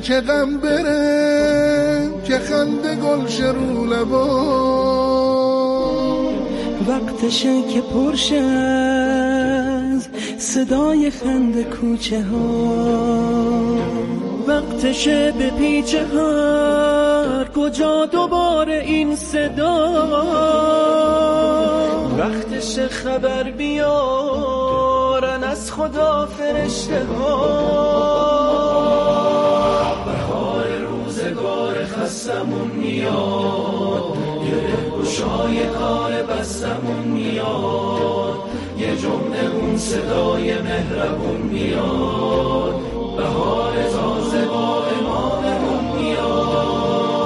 که غم بره، که خنده گل رو لبا. وقتشه که پرشه از صدای خنده کوچه ها، وقتشه به پیچه هر کجا دوباره این صدا، وقتشه خبر بیارن از خدا فرشته ها. بهار روزگار خستمون میاد، یه گشای کار بستمون میاد، یه جمله اون صدای مهربون میاد، بهار تازه با اماممون میاد.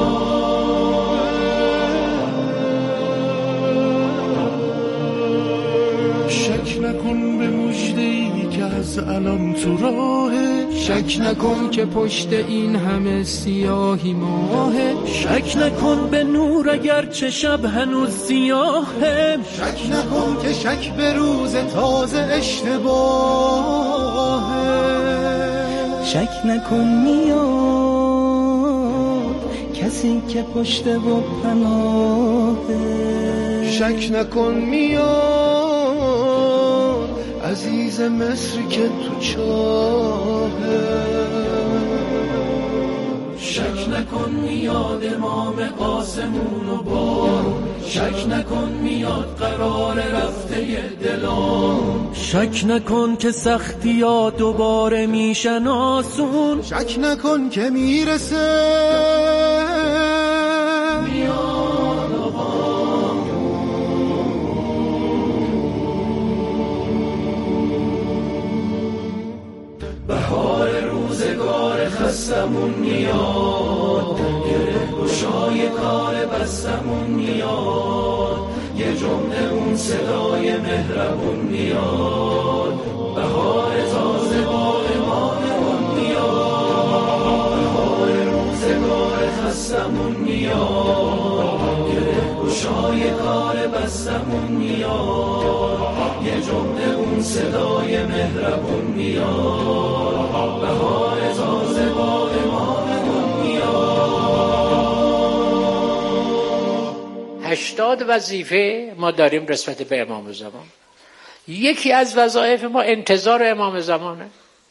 شک نکن به مژده‌ای که از الان تو راهه، شک نکن که پشت این همه سیاهی ماهه، شک نکن به نور اگر چه شب هنوز سیاهه، شک نکن که شک به روز تازه اشتباهه، شک نکن میاد کسی که پشت و پناهه، شک نکن میاد عزیز مصر که تو چاهه، شک نکن میاد امام آسمون و بارون، شک نکن میاد قرار رفته دلان، شک نکن که سختی ها دوباره میشن آسون، شک نکن که میرسه میاد بهار روزگار خستمون میاد، یه گشای کار بستمون میاد، یه جمله اون صدای مهربون میاد، بهار تازه با اماممون میاد، بهار روزگار خستمون میاد، یه گشای کار بستمون میاد، یه جمله اون صدای مهربون میاد، بهار تازه با اماممون میاد. 80 وظیفه ما داریم نسبت به امام زمان. یکی از وظایف ما انتظار امام زمانه،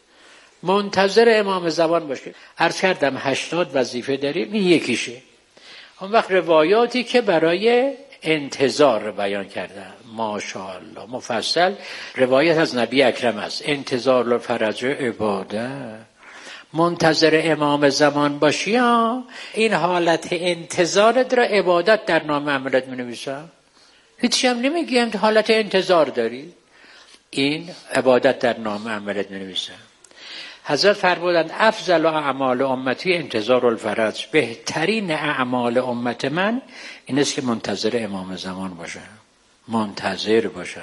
منتظر امام زمان باشیم. عرض کردم 80 وظیفه داریم، این یکیشه. اون وقت روایاتی که برای انتظار بیان کردن ماشاءالله مفصل، روایت از نبی اکرم است، انتظار الفرج عباده، منتظر امام زمان باشی ها. این حالت انتظارت را عبادت در نام عملت می نویسم، هیچی هم نمیگیم حالت انتظار داری، این عبادت در نام عملت می نویسم. حضرت فرمودند افضل اعمال امتی انتظار الفرج، بهترین اعمال امت من این است که منتظر امام زمان باشن، منتظر باشن.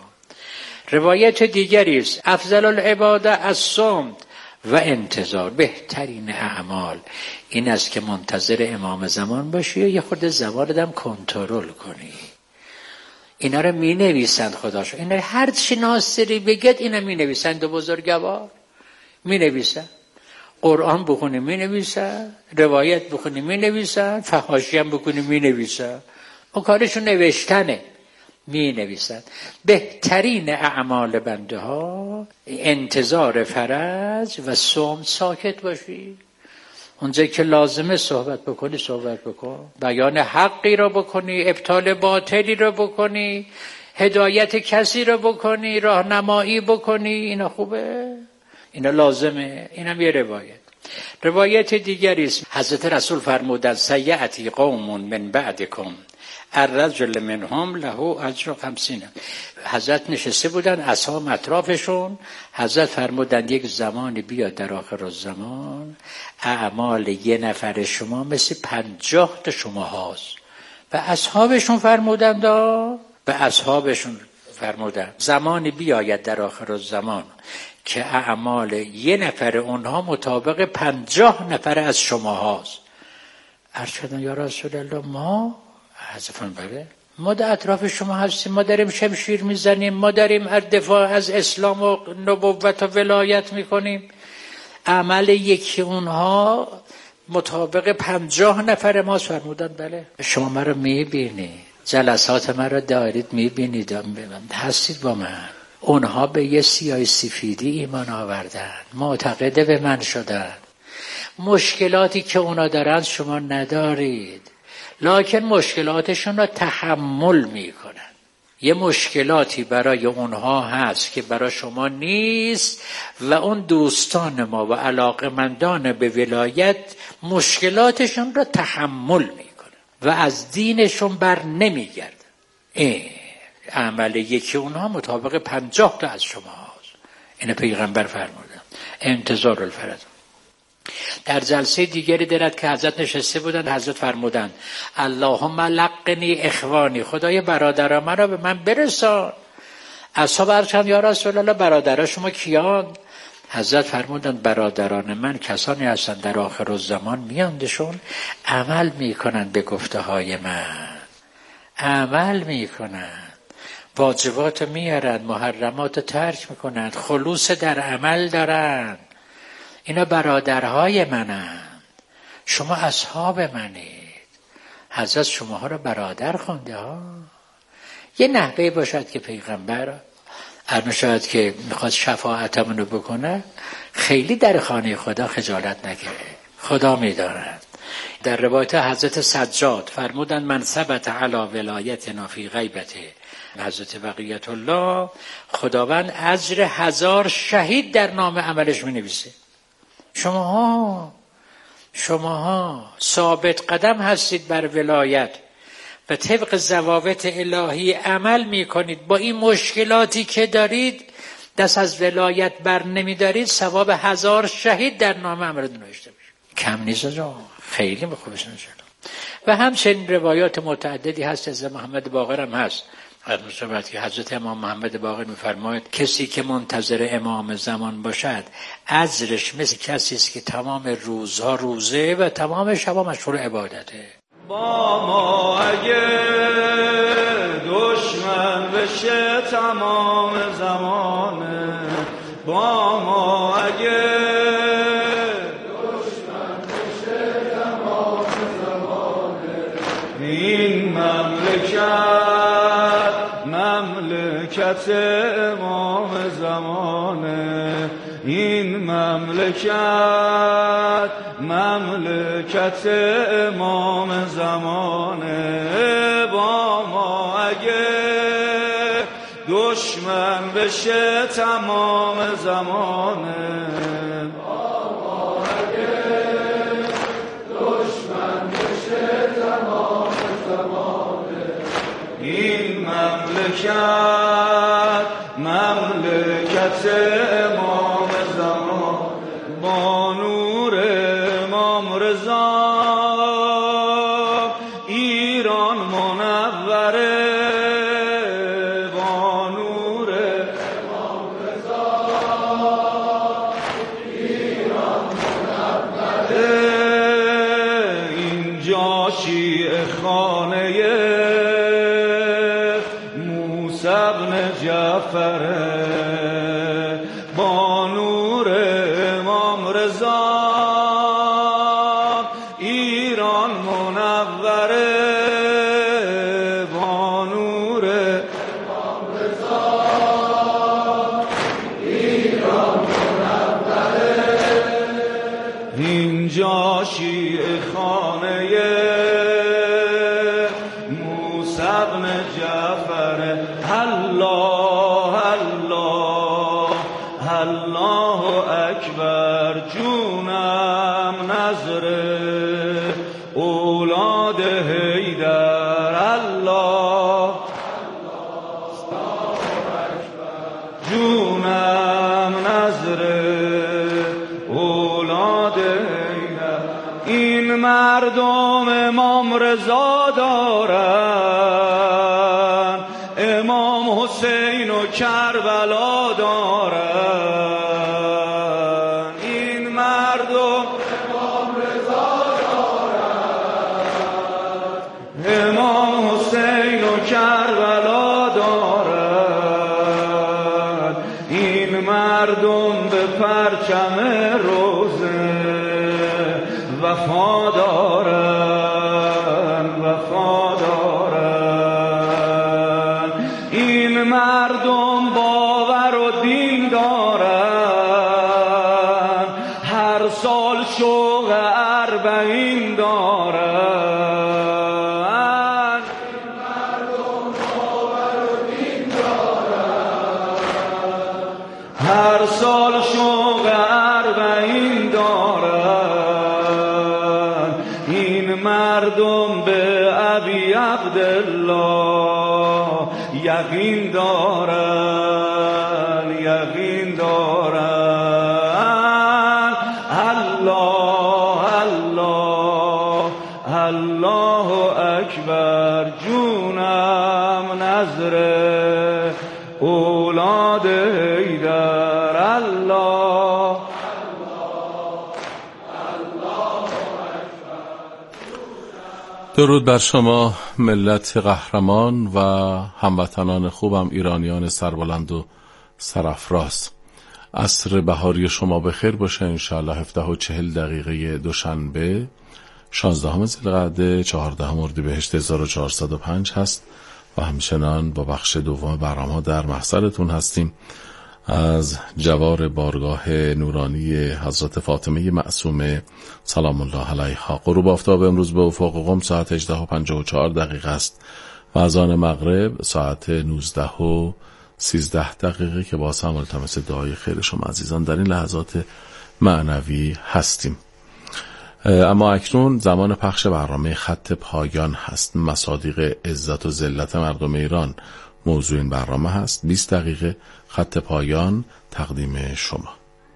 روایت دیگری است افضل العباده الصمت و انتظار، بهترین اعمال این است که منتظر امام زمان باشی و یه خورده زبانت کنترل کنی. اینا رو می نویسند خداشو، اینا هر چی ناصری بگید اینا می نویسند و بزرگوار می نویسند. قرآن بخونی می نویسند، روایت بخونی می نویسند، فحاشی هم بکنی می نویسند. اون کارشون نوشتنه، می نویسند. بهترین اعمال بنده ها انتظار فرج و صمت، ساکت باشی، اونجایی که لازمه صحبت بکنی صحبت بکن، بیان حقی رو بکنی، ابطال باطلی رو بکنی، هدایت کسی رو بکنی، راهنمایی بکنی، اینا خوبه، اینا لازمه. اینم یه روایت دیگری است. حضرت رسول فرمودند سیأتی قوم من بعدکم الرجل منهم له اجر 50. حضرت نشسته بودن اصحاب اطرافشون، حضرت فرمودند یک زمانی بیاد در آخر الزمان اعمال یه نفر شما مثل 50 تا شما هاست. و اصحابشون فرمودند زمانی بیاید در آخر الزمان که اعمال یه نفر اونها مطابق 50 نفر از شما هاست. عرض کردن یا رسول الله ما بله، ما در اطراف شما هستیم، ما داریم شمشیر میزنیم، ما داریم دفاع از اسلام و نبوت و ولایت میکنیم، عمل یکی اونها مطابق 50 نفر ما فرمودن بله شما من رو میبینید، جلسات من رو دارید میبینید، هستید با من. اونها به یه سیاه سفیدی ایمان آوردن، معتقد به من شدن. مشکلاتی که اونا دارن شما ندارید، لکن مشکلاتشون رو تحمل میکنن. یه مشکلاتی برای اونها هست که برای شما نیست و اون دوستان ما و علاقمندان به ولایت مشکلاتشون رو تحمل میکنن و از دینشون بر نمیگردن. عمل یکی اونها مطابق 50 تا از شما هست. اینو پیغمبر فرمودن. انتظار الفرج. در جلسه دیگری دارد که حضرت نشسته بودند، حضرت فرمودند اللهم لقنی اخوانی، خدای برادران من را به من برسان. اصحاب عرض یا رسول الله برادران شما کیان؟ حضرت فرمودند برادران من کسانی هستند در آخر الزمان میاندشون عمل میکنند به گفته های من، عمل میکنند، واجبات میارند، محرمات ترک میکنند، خلوص در عمل دارند. اینا برادرهای منند، شما اصحاب منید. حضرت شماها رو برادر خونده ها. یه نحوه باشد که پیغمبر شاید که میخواد شفاعتمونو بکنه خیلی در خانه خدا خجالت نگیره، خدا میدارد. در روایت حضرت سجاد فرمودن من ثبت علی ولایتنا فی غیبته، حضرت بقیت الله خداوند اجر 1000 شهید در نام عملش می‌نویسه. شماها ثابت قدم هستید بر ولایت و طبق ضوابط الهی عمل میکنید. با این مشکلاتی که دارید دست از ولایت بر نمیدارید، ثواب 1000 شهید در نام عملتون نوشته میشه. کم نیست آجا، خیلی خوبش نشد. و همچنین روایات متعددی هست از محمد باقر هم هست. از که حضرت امام محمد باقر می‌فرماید کسی که منتظر امام زمان باشد اجرش مثل کسی است که تمام روزها روزه و تمام شبا مشغول عبادته. با ما اگه دشمن بشه تمام زمانه، با ما اگه دشمن بشه تمام زمانه، این مملکت امام زمانه، این مملکت امام زمانه. با ما اگه دشمن بشه تمام زمانه، با ما اگه دشمن بشه تمام زمانه، این مملکت امام زمان. با نور امام رضا ایران منوره، با نور امام رضا ایران منوره. اینجا شیعه خانه موسی بن جعفره، با نور امام رضا ایران منوره، با نور امام رضا ایران منوره. اینجا شیعه خانه موسی بن جعفره. الله الله الله اکبر، جونم نظره اولاد حیدر. الله جونم نظره اولاد حیدر. این مردم امام رضا دارن، امام حسین و کربلا دارن. این مردم امام رضا دارن، امام حسین و کربلا دارن. این مردم به پرچم رو وفادارن این مردم باور و دین دارن هر سال شوق 40 دارن هر سال شوق 40 دارن این مردم به ابی عبدالله یقین دارن یقین دارن الله الله الله اکبر جونم نظر اولاد حیدر الله درود بر شما ملت قهرمان و هموطنان خوبم، ایرانیان سربلند و سرافراز. عصر بهاری شما بخیر باشه انشاءالله. 17:40 دوشنبه 16 ذوالقعده 14 اردیبهشت 1405 هست و همچنان با بخش دوم برنامه در محضرتون هستیم از جوار بارگاه نورانی حضرت فاطمه معصومه سلام الله علیها. غروب آفتاب امروز به افق قم ساعت 18:54 است و اذان مغرب ساعت 19:13 که باز هم التماس دعای خیر شما عزیزان در این لحظات معنوی هستیم. اما اکنون زمان پخش برنامه خط پایان هست. مصادیق عزت و ذلت مردم ایران موضوع این برنامه هست. 20 دقیقه خط پایان تقدیم شما.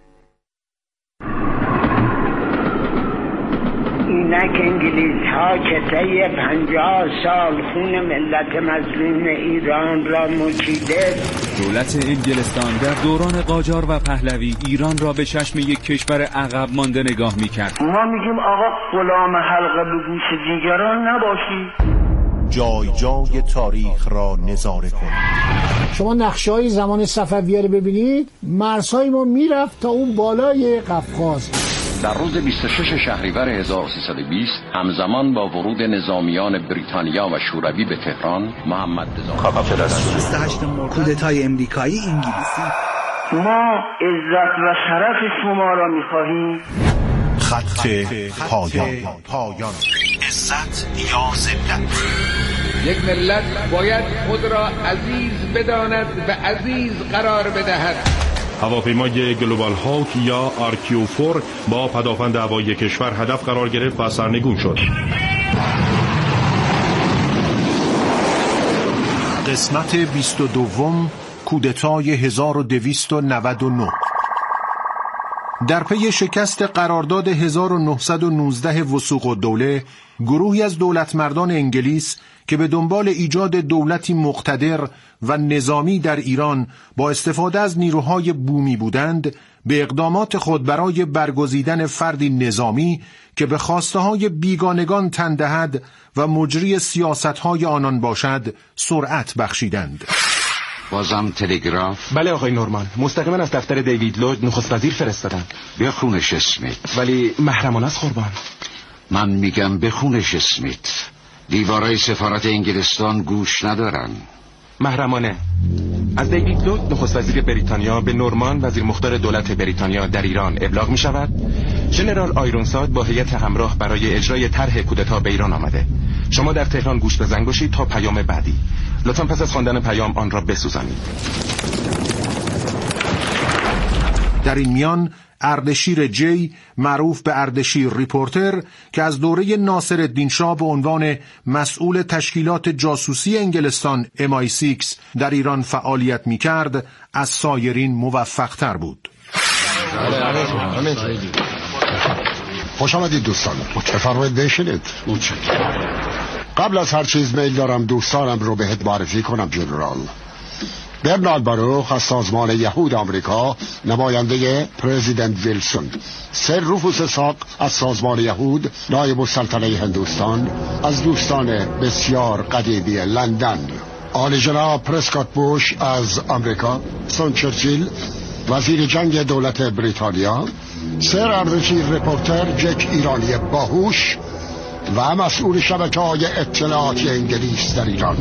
اینک انگلیس ها که طی 50 سال خون ملت مظلوم ایران را مچیده، دولت انگلستان در دوران قاجار و پهلوی ایران را به چشم یک کشور عقب مانده نگاه می‌کرد. ما میگیم آقا غلام حلقه به گوش دیگران نباشی. جای جای تاریخ را نظاره کن. شما نقشه‌های زمان صفویه رو ببینید، مرزهای ما میرفت تا اون بالای قفقاز. در روز 26 شهریور 1320 همزمان با ورود نظامیان بریتانیا و شوروی به تهران، محمد رضا 28 مرداد کودتای امریکایی انگلیسی. ما عزت و شرف شما را می‌خواهیم. خط پایان. عزت یا ذلت. یک ملت باید خود را عزیز بداند و عزیز قرار بدهد. هواپیمای گلوبال هاوک یا RQ-4 با پدافند هوایی کشور هدف قرار گرفت و سرنگون شد. قسمت 22 کودتای 1299. در پی شکست قرارداد 1919 وثوق الدوله، گروهی از دولتمردان انگلیس که به دنبال ایجاد دولتی مقتدر و نظامی در ایران با استفاده از نیروهای بومی بودند، به اقدامات خود برای برگزیدن فردی نظامی که به خواسته‌های بیگانگان تن دهد و مجری سیاست‌های آنان باشد، سرعت بخشیدند. بازم تلگراف؟ بله آقای نورمان، مستقیما از دفتر دیوید لوید نخست وزیر فرستادن. بخونش اسمیت. ولی محرمانه است قربان. من میگم بخونش اسمیت. دیوارای سفارت انگلستان گوش ندارن. محرمانه. از دیوید لوید نخست وزیر بریتانیا به نورمان وزیر مختار دولت بریتانیا در ایران ابلاغ می شود ژنرال آیرونساد با هیئت همراه برای اجرای طرح کودتا به ایران آمده. شما در تهران گوش بزن باشید تا پیام بعدی. لطفاً پس از خواندن پیام آن را بسوزانید. در این میان اردشیر جی، معروف به اردشیر ریپورتر، که از دوره ناصرالدین شاه به عنوان مسئول تشکیلات جاسوسی انگلستان MI6 در ایران فعالیت می کرد، از سایرین موفق تر بود. خوش آمدید دوستان. بفرمایید بشینید. قبل از هر چیز میل دارم دوستانم رو بهت معرفی کنم جنرال. برنارد باروخ از سازمان یهود آمریکا، نماینده پرزیدنت ویلسون. سر روفوس ساق از سازمان یهود، نایب السلطنه هندوستان، از دوستان بسیار قدیمی لندن. عالی جناب پرسکات بوش از آمریکا، سون چرچیل وزیر جنگ دولت بریتانیا، سر اردشیر رپورتر جک ایرانی باهوش و مسئول شبکه‌های اطلاعاتی انگلیس در ایران.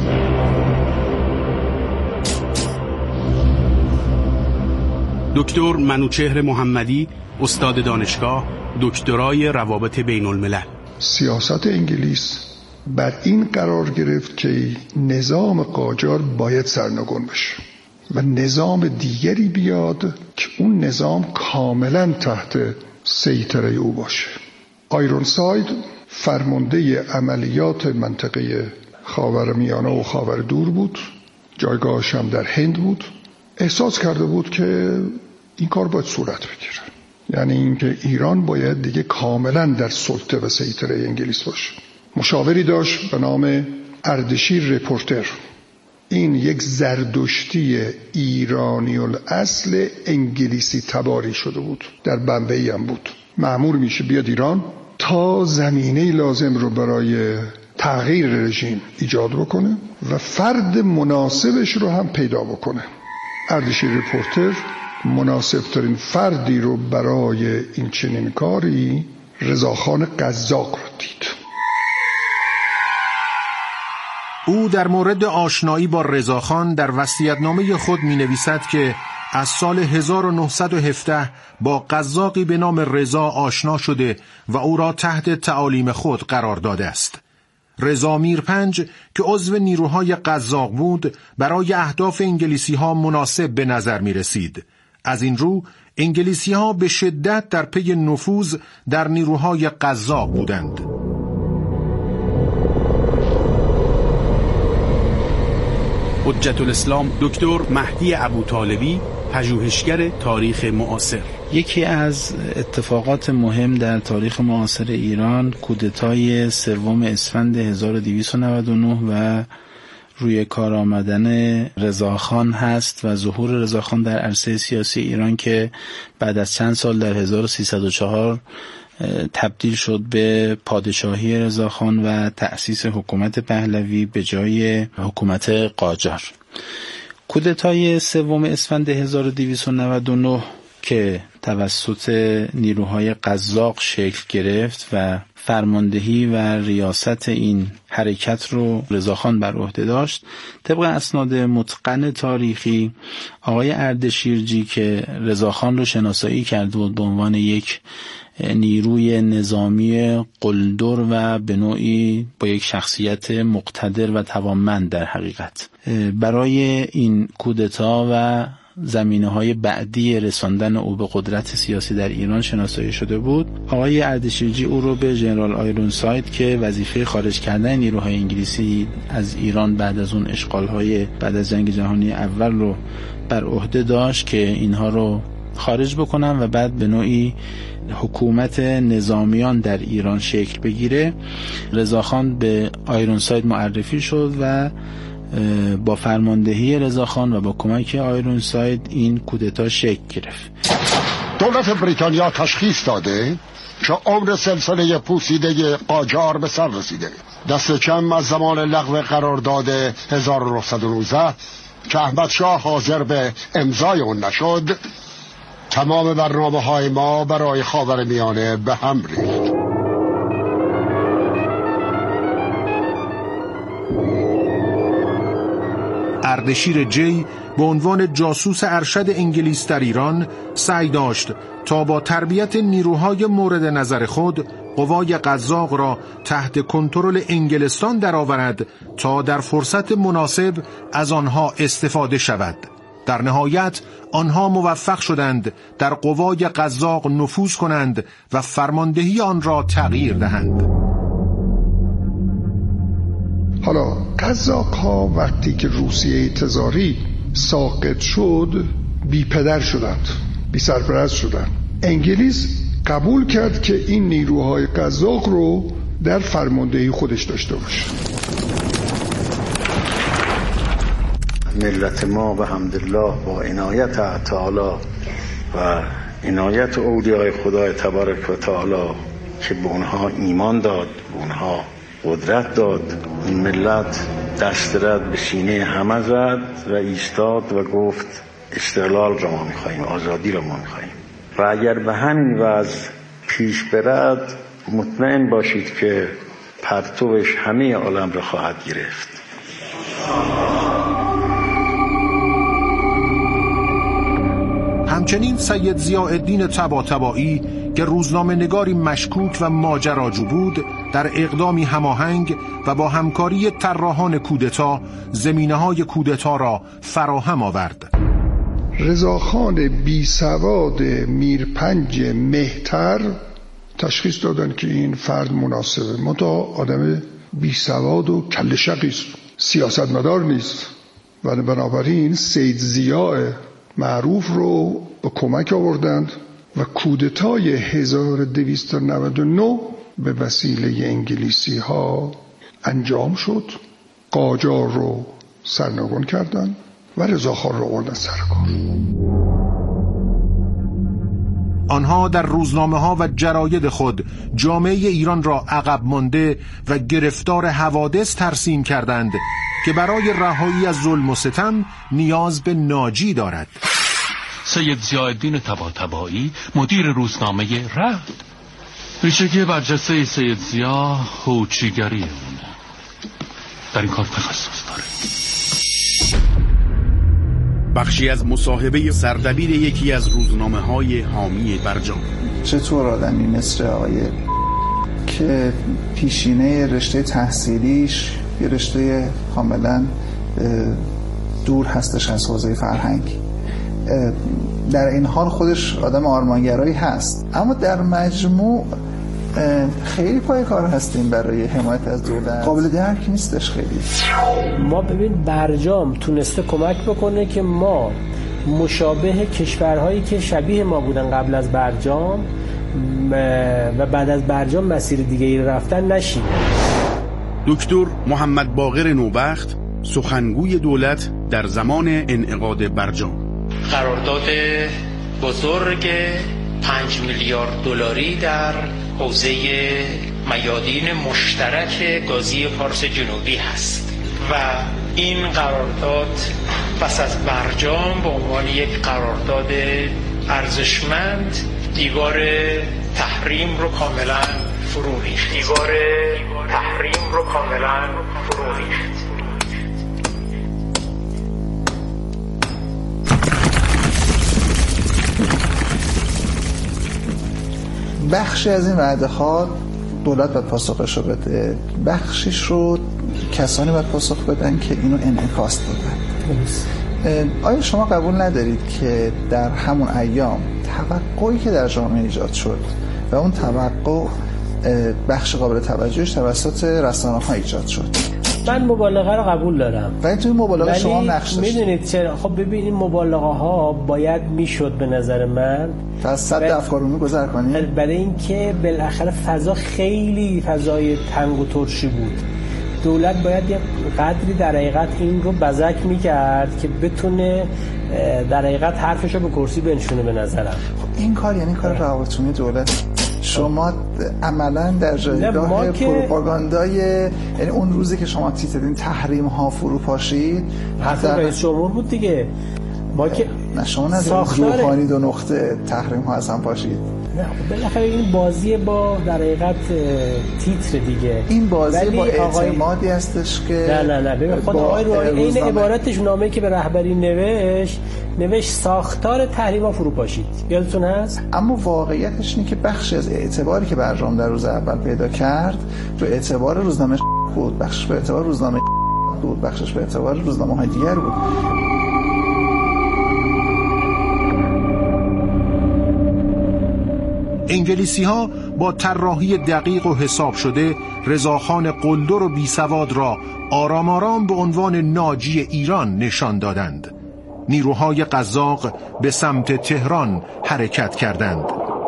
دکتر منوچهر محمدی، استاد دانشگاه، دکترای روابط بین الملل. سیاست انگلیس بر این قرار گرفت که نظام قاجار باید سرنگون بشه و نظام دیگری بیاد که اون نظام کاملا تحت سیطره او باشه. آیرونساید فرمانده عملیات منطقه خاورمیانه و خاوردور بود، جایگاهش هم در هند بود. احساس کرده بود که این کار باید صورت بگیره، یعنی اینکه ایران باید دیگه کاملا در سلطه و سیطره انگلیس باشه. مشاوری داشت به نام اردشیر رپورتر. این یک زردشتی ایرانی الاصل انگلیسی تباری شده بود، در بمبئی هم بود. مأمور میشه بیاد ایران تا زمینه لازم رو برای تغییر رژیم ایجاد بکنه و فرد مناسبش رو هم پیدا بکنه. اردشیر رپورتر مناسب ترین فردی رو برای این چنین کاری رضاخان قزاق رو دید. او در مورد آشنایی با رضاخان در وصیت‌نامه خود می‌نویسد که از سال 1917 با قزاقی به نام رضا آشنا شده و او را تحت تعالیم خود قرار داده است. رضا میرپنج که عضو نیروهای قزاق بود برای اهداف انگلیسی‌ها مناسب به نظر می‌رسید. از این رو انگلیسی‌ها به شدت در پی نفوذ در نیروهای قزاق بودند. حجت الاسلام دکتر مهدی ابوطالبی، پژوهشگر تاریخ معاصر. یکی از اتفاقات مهم در تاریخ معاصر ایران کودتای 3 اسفند 1299 و روی کار آمدن رضاخان هست و ظهور رضاخان در عرصه سیاسی ایران که بعد از چند سال در 1304 تبدیل شد به پادشاهی رضاخان و تأسیس حکومت پهلوی به جای حکومت قاجار. کودتای 3 اسفند 1299 که توسط نیروهای قزاق شکل گرفت و فرماندهی و ریاست این حرکت رو رضاخان بر عهده داشت، طبق اسناد متقن تاریخی آقای اردشیرجی که رضاخان رو شناسایی کرده بود به عنوان یک نیروی نظامی قلدر و به نوعی با یک شخصیت مقتدر و توانمند در حقیقت، برای این کودتا و زمینه‌های بعدی رساندن او به قدرت سیاسی در ایران شناسایی شده بود. آقای اردشیرجی او رو به ژنرال آیرونساید که وظیفه خارج کردن نیروهای انگلیسی از ایران بعد از اون اشغال‌های بعد از جنگ جهانی اول رو بر عهده داشت که اینها رو خارج بکنن و بعد به نوعی حکومت نظامیان در ایران شکل بگیره. رضاخان به آیرونساید معرفی شد و با فرماندهی رضاخان و با کمک آیرونساید این کودتا شکل گرفت. دولت بریتانیا تشخیص داده که عمر سلسله پوسیده قاجار به سر رسیده. دست کم از زمان لغو قرارداد 1919 که احمد شاه حاضر به امضای اون نشد، تمام برنامه‌های ما برای خاورمیانه به هم ریخت. اردشیر جی به عنوان جاسوس ارشد انگلیس در ایران سعی داشت تا با تربیت نیروهای مورد نظر خود قوای قزاق را تحت کنترل انگلستان درآورد تا در فرصت مناسب از آنها استفاده شود. در نهایت آنها موفق شدند در قوای قزاق نفوذ کنند و فرماندهی آن را تغییر دهند. حالا قزاق ها وقتی که روسیه تزاری ساقط شد بی پدر شدند، بی سرپرست شدند. انگلیس قبول کرد که این نیروهای قزاق رو در فرماندهی خودش داشته باشه. ملت ما به حمدالله با عنایت تعالی و عنایت اولیای خدای تبارک و تعالی که به اونها ایمان داد، به اونها قدرت داد، این ملت دست رد به سینه همه زد و ایستاد و گفت استقلال را ما میخواهیم، آزادی را ما میخواهیم و اگر به همین وضع پیش برد مطمئن باشید که پرتوش همه عالم را خواهد گرفت. همچنین سید ضیاءالدین طباطبایی که روزنامه نگاری مشکوک و ماجراجو بود، در اقدامی هماهنگ و با همکاری طراحان کودتا زمینه‌های کودتا را فراهم آورد. رضاخان بیسواد میرپنج مهتر تشخیص دادن که این فرد مناسبه، منتها آدم بیسواد و کله شقی است، سیاستمدار نیست و بنابراین سید ضیاء معروف رو به کمک آوردند و کودتای 1299 به وسیله انگلیسی ها انجام شد. قاجار رو سرنگون کردند و رضاخان رو آوردن سر کار. آنها در روزنامه ها و جراید خود جامعه ایران را عقب مانده و گرفتار حوادث ترسیم کردند که برای رهایی از ظلم و ستم نیاز به ناجی دارد. سید ضیاءالدین طباطبایی مدیر روزنامه رفت. ویژگی برجسته سید ضیا هوچیگری اونه، در این کار تخصص داره. بخشی از مصاحبه سردبیر یکی از روزنامه‌های حامی برجام. چطور آدمی مثل آقای که پیشینه رشته تحصیلیش یه رشته کاملا دور هستش از حوزه فرهنگ، در این حال خودش آدم آرمانگرایی هست، اما در مجموع خیلی پای کار هستیم برای حمایت از دولت، قابل درک نیستش خیلی. ما ببین برجام تونسته کمک بکنه که ما مشابه کشورهایی که شبیه ما بودن قبل از برجام و بعد از برجام مسیر دیگه ای رفتن نشیم. دکتر محمد باقر نوبخت، سخنگوی دولت در زمان انعقاد برجام. قرارداد بزرگ 5 میلیارد دلاری در حوزه میادین مشترک گازی پارس جنوبی هست و این قرارداد پس از برجام به عنوان یک قرارداد ارزشمند دیوار تحریم رو کاملا فرو ریخت. بخشی از این وعده‌ها دولت باید پاسخش رو بده، بخشیش رو کسانی باید پاسخ بدن که اینو انعکاس دادن. آیا شما قبول ندارید که در همون ایام توقعی که در جامعه ایجاد شد و اون توقع بخش قابل توجهش توسط رسانه‌ها ایجاد شد؟ من مبالغه رو قبول دارم، ولی توی مبالغه شما نقش داشتید. میدونید چرا؟ خب ببینید مبالغه ها باید میشد به نظر من از صد افکار رو میگذر کنید، برای اینکه بالاخره فضا خیلی فضای تنگ و ترشی بود. دولت باید یه قدری در حقیقت این رو بزک میکرد که بتونه در حقیقت حرفشو به کرسی بنشونه به نظرم. خب این کار یعنی کار روابطونی دولت. شما عملا در جایگاه پروپاگاندای، یعنی اون روزی که شما تیتر دادین تحریم ها فرو پاشید، حرف رئیس جمهور بود دیگه. ما که نه شما روحانی 2 نقطه تحریم ها اصلا پاشید. نه بالاخره این بازی با در حقیقت تیتر دیگه، این بازی با اعتمادی هستش که نه ببین خود آقای روحانی این عبارتش نامه‌ای که به رهبری نوشت ساختار تحریم‌ها فرو پاشید، یادتون هست؟ اما واقعیتش اینه که بخشی از اعتباری که برجام در روز اول پیدا کرد رو اعتبار روزنامه بود، بخشش به اعتبار روزنامه بود، بخشش به اعتبار روزنامه‌های دیگر بود. انگلیسی ها با طراحی دقیق و حساب شده رضاخان قلدر و بیسواد را آرام آرام به عنوان ناجی ایران نشان دادند. نیروهای قزاق به سمت تهران حرکت کردند.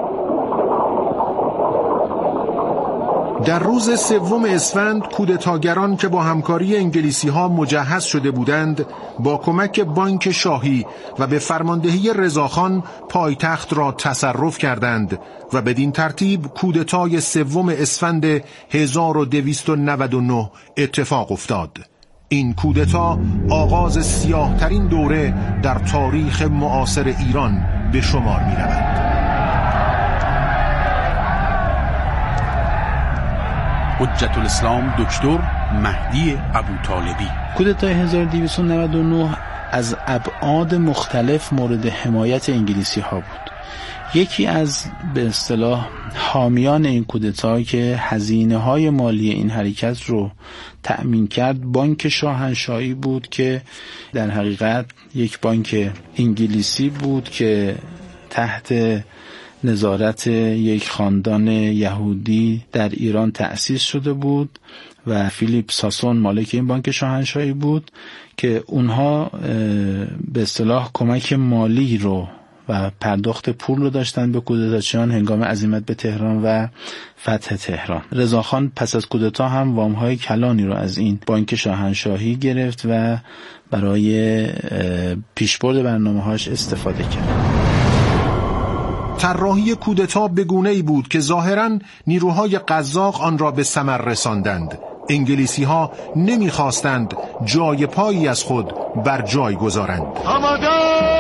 در روز 3 اسفند کودتاگران که با همکاری انگلیسی ها مجهز شده بودند با کمک بانک شاهی و به فرماندهی رضاخان پایتخت را تصرف کردند و بدین ترتیب کودتای 3 اسفند 1299 اتفاق افتاد. این کودتا آغاز سیاه‌ترین دوره در تاریخ معاصر ایران به شمار می رود. حجت الاسلام دکتر مهدی ابوطالبی. کودتای 1299 از ابعاد مختلف مورد حمایت انگلیسی ها بود. یکی از به اصطلاح حامیان این کودتا که هزینه های مالی این حرکت رو تأمین کرد بانک شاهنشاهی بود که در حقیقت یک بانک انگلیسی بود که تحت نظارت یک خاندان یهودی در ایران تأسیس شده بود و فیلیپ ساسون مالک این بانک شاهنشاهی بود که اونها به اصطلاح کمک مالی رو و پرداخت پول رو داشتن به کودتاچیان هنگام عزیمت به تهران و فتح تهران. رضاخان پس از کودتا هم وام‌های کلانی رو از این بانک شاهنشاهی گرفت و برای پیشبرد برنامه‌هاش استفاده کرد. طراحی کودتا به گونه‌ای بود که ظاهراً نیروهای قزاق آن را به ثمر رساندند. انگلیسی‌ها نمی‌خواستند جای پایی از خود بر جای گذارند. آماده!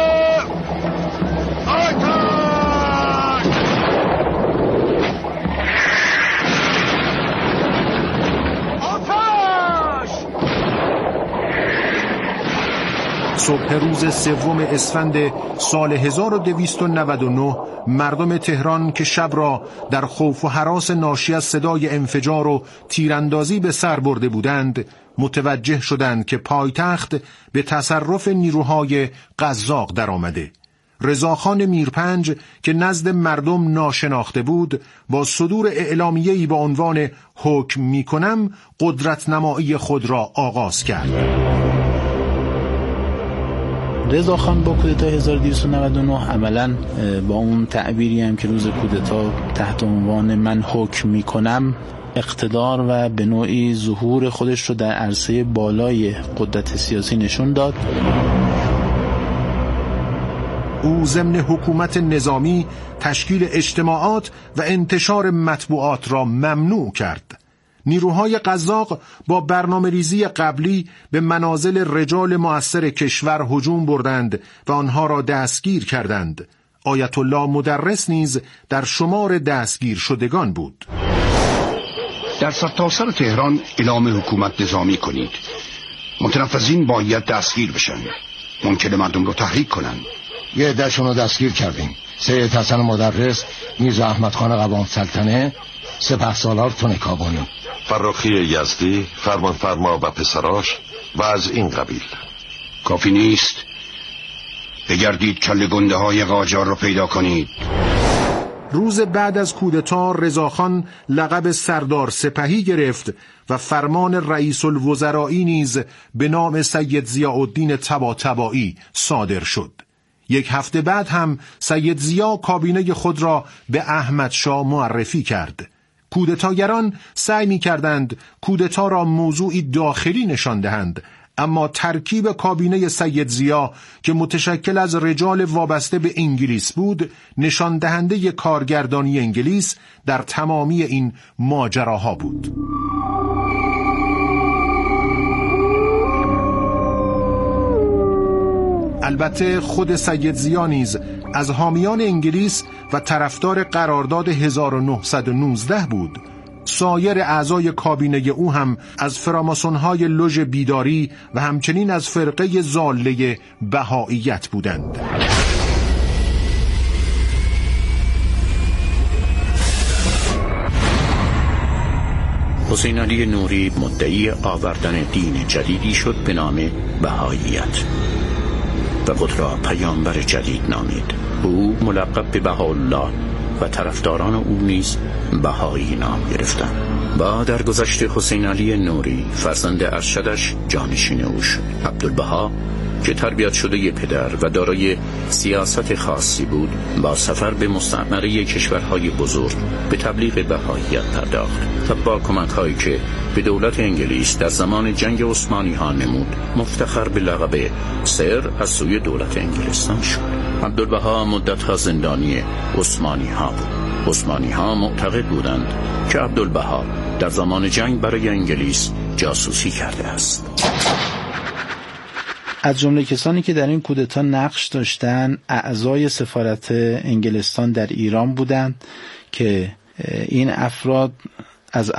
صبح روز 3 اسفند سال 1299 مردم تهران که شب را در خوف و هراس ناشی از صدای انفجار و تیراندازی به سر برده بودند متوجه شدند که پایتخت به تصرف نیروهای قزاق در آمده. رضاخان میرپنج که نزد مردم ناشناخته بود با صدور اعلامیه‌ای با عنوان حکم میکنم قدرت نمایی خود را آغاز کرد. رضاخان با کودتا 1299 عملاً با اون تعبیری هم که روز کودتا تحت عنوان من حکم میکنم اقتدار و به نوعی ظهور خودش رو در عرصه بالای قدرت سیاسی نشون داد. او ضمن حکومت نظامی تشکیل اجتماعات و انتشار مطبوعات را ممنوع کرد. نیروهای قزاق با برنامه‌ریزی قبلی به منازل رجال مؤثر کشور هجوم بردند و آنها را دستگیر کردند. آیت الله مدرس نیز در شمار دستگیر شدگان بود. در سرتاسر تهران اعلام حکومت نظامی کنید. متنفذین باید دستگیر بشن. ممکنه مردم رو تحریک کنن. یه عده‌شون رو دستگیر کردیم. سید حسن مدرس، میرزا احمد خان قوام سلطنه، سپهسالار تونکابانی، فراخی یزدی، فرمانفرما و پسراش و از این قبیل. کافی نیست. بگردید کله گنده های قاجار رو پیدا کنید. روز بعد از کودتا رضاخان لقب سردار سپهی گرفت و فرمان رئیس الوزرائی نیز به نام سید ضیاءالدین طباطبایی صادر شد. 1 هفته بعد هم سید ضیا کابینه خود را به احمد شاه معرفی کرد. کودتاگران سعی می کردند کودتا را موضوعی داخلی نشان دهند، اما ترکیب کابینه سید ضیا که متشکل از رجال وابسته به انگلیس بود نشان دهنده کارگردانی انگلیس در تمامی این ماجراها بود. البته خود سید ضیا نیز از حامیان انگلیس و طرفدار قرارداد 1919 بود. سایر اعضای کابینه او هم از فراماسون‌های لوژ بیداری و همچنین از فرقه ضاله بهائیت بودند. حسین علی نوری مدعی آوردن دین جدیدی شد به نام بهائیت و خود را پیامبر جدید نامید. او ملقب به بهاءالله و طرفداران او نیز بهایی نام گرفتند. با درگذشت حسین علی نوری فرزند ارشدش جانشین او شد. عبدالبها که تربیت شده پدر و دارای سیاست خاصی بود با سفر به مستعمره کشورهای بزرگ به تبلیغ بهائیت پرداخت و با کمک‌هایی که به دولت انگلیس در زمان جنگ عثمانی ها نمود مفتخر به لقب سر از سوی دولت انگلستان شد. عبدالبها مدت‌ها زندانی عثمانی ها بود. عثمانی ها معتقد بودند که عبدالبها در زمان جنگ برای انگلیس جاسوسی کرده است. از جمله کسانی که در این کودتا نقش داشتند اعضای سفارت انگلستان در ایران بودند که این افراد از